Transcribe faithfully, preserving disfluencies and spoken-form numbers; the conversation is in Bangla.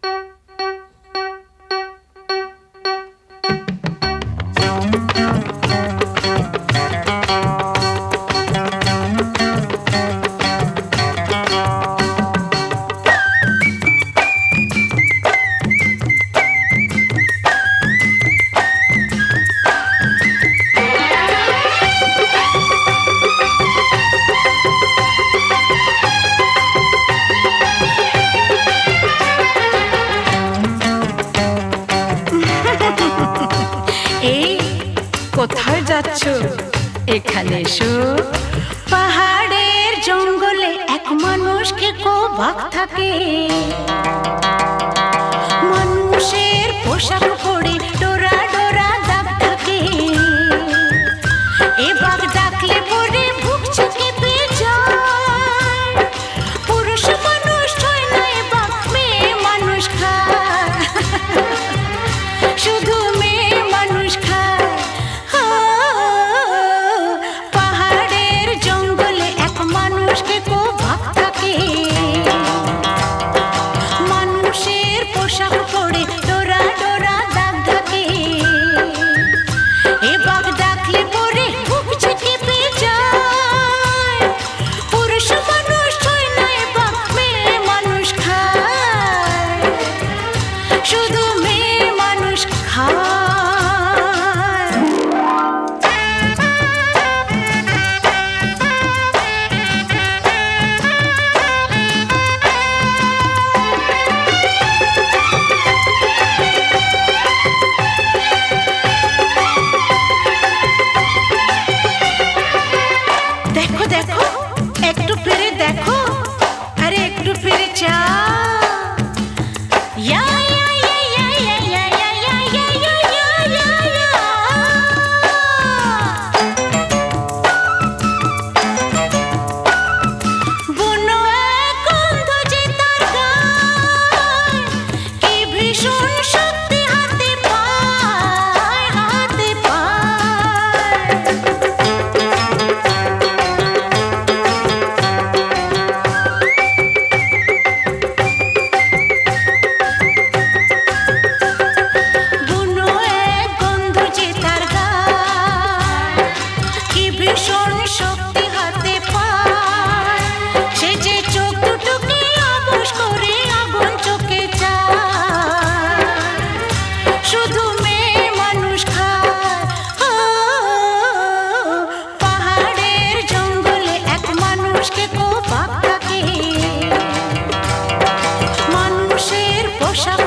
কোথায় যাচ্ছ? এখানে এসো। পাহাড়ের জঙ্গলে এক মানুষকে কো বাঘ থাকে, মানুষের পোশাক পরে ডোরা ডোরা দাগ থাকে। এ বাঘ ডাকলে পরে বুক চেপে যায়, পুরুষ মানুষ ছয় না এ বাঘ মেয়ে মানুষ খায়, শুধু মেয়ে মানুষ খায়। পাহাড়ের জঙ্গলে এক মানুষকে কো বাঘ থাকে, মানুষের পোশাক পরে ডোরা ডোরা দাগ থাকে। এ বাঘ ডাকলে পরে বুক চেপে যায়, পুরুষ মানুষ ছয় না এ বাঘ মেয়ে মানুষ খায়, শুধু মেয়ে মানুষ খায়। দেখো দেখো একটু ফিরে দেখো, আরে একটু ফিরে চা। ইয়া ইয়া ইয়া ইয়া ইয়া ইয়া ইয়া ইয়া ইয়া ইয়া ইয়া ইয়া। বুনো এক গন্ধ যে তার গায়, কি ভীষণ শক্তি হাতে পায়, হাতে পায়। বুনো এক গন্ধ যে তার গায়, কি ভীষণ শক্তি হাতে পায়। সে যে চোখ দুটোকে অবশ করে আগুন চোখে যায়, শুধু মেয়ে মানুষ খায়। ও, পাহাড়ের জঙ্গলে এক মানুষকে কো বাঘ থাকে, মানুষের পোশাক